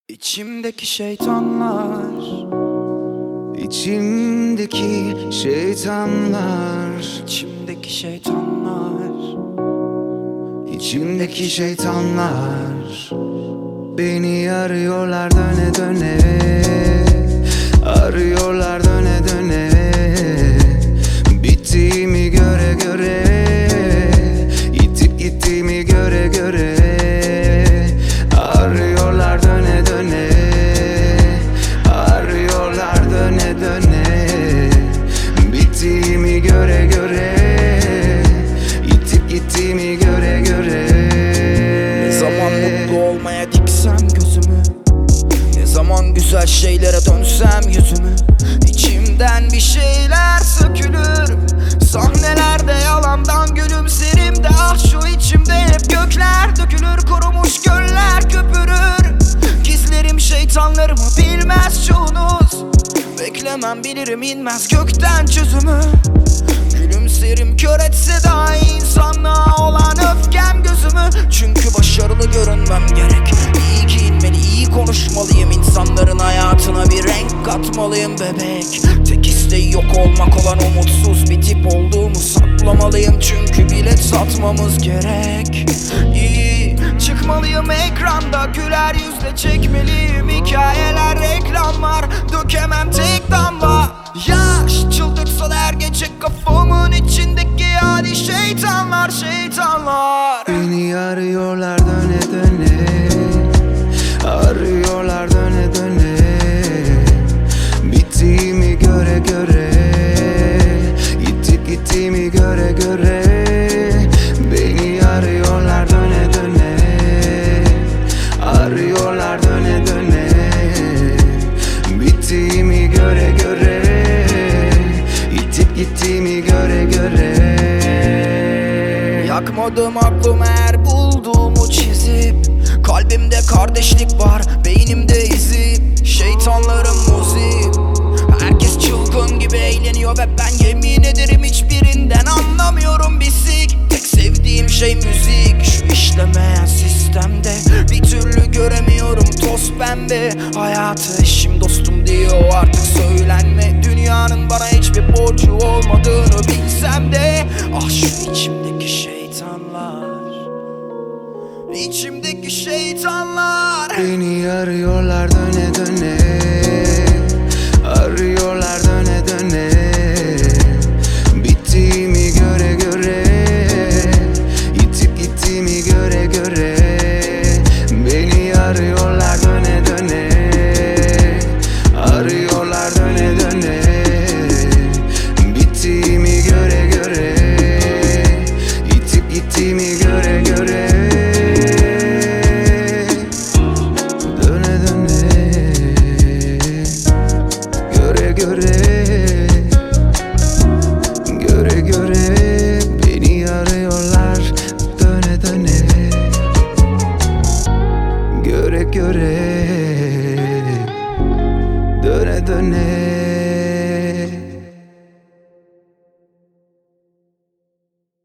İçimdeki şeytanlar, İçimdeki şeytanlar, içimdeki şeytanlar, içimdeki şeytanlar beni arıyorlar döne döne, arıyorlar döne döne. Bittiğimi göre göre, itip gittiğimi göre göre, arıyorlar döne döne, arıyorlar döne döne. Bittiğimi göre göre, itip gittiğimi göre göre. ne zaman mutlu olmaya diksem gözümü, ne zaman güzel şeylere dönsem yüzümü, İçimden bir şeyler sökülür. Sahnelerde yalandan gülümserim de, ah şu içimde hep gökler dökülür. Kurumuş göller köpürür. Gizlerim şeytanlarımı bilmez çoğunuz. Beklemem bilirim inmez gökten çözümü. Gülümserim kör etse dahi insanlığa olan öfkem gözümü. Çünkü başarılı görünmem gerek. İyi giyinmeli, iyi konuşmalıyım. İnsanların hayatına bir renk katmalıyım bebek. Tek isteği yok olmak olan umutsuz bir tip olduğumu saklamalıyım. Çünkü bilet satmamız gerek. İyi çıkmalıyım ekranda, güler yüzle çekmeliyim hikayeler, reklamlar. Dökemem tek damla yaş, çıldırtsa da her gece kafamın içindeki hali şeytanlar, şeytanlar. Beni arıyorlar döne döne, arıyorlar döne döne. Bittiğimi göre göre, itip gittiğimi göre göre. Beni arıyorlar döne döne, arıyorlar döne döne. Bittiğimi göre göre, itip gittiğimi göre göre. Yakmadım aklım eğer bulduğumu çizip, kalbimde kardeşlik var, beynimde izim. Şeytanlarım muzip, herkes çılgın gibi eğleniyor ve ben yemin ederim hiçbirinden anlamıyorum bir sik. Tek sevdiğim şey müzik, şu işlemeyen sistemde bir türlü göremiyorum toz pembe. Hayatı eşim dostum diyor artık söylenme. Dünyanın bana hiçbir borcu olmadığını bilsem de, ah şu içimdeki şeytanlar, İçimdeki şeytanlar. Beni arıyorlar döne döne, arıyorlar döne döne. Bittiğimi göre göre, itip gittiğimi göre göre. Beni arıyorlar döne döne, arıyorlar döne döne. Bittiğimi göre göre, itip gittiğimi göre göre. Göre göre beni arıyorlar döne döne. Göre göre döne döne.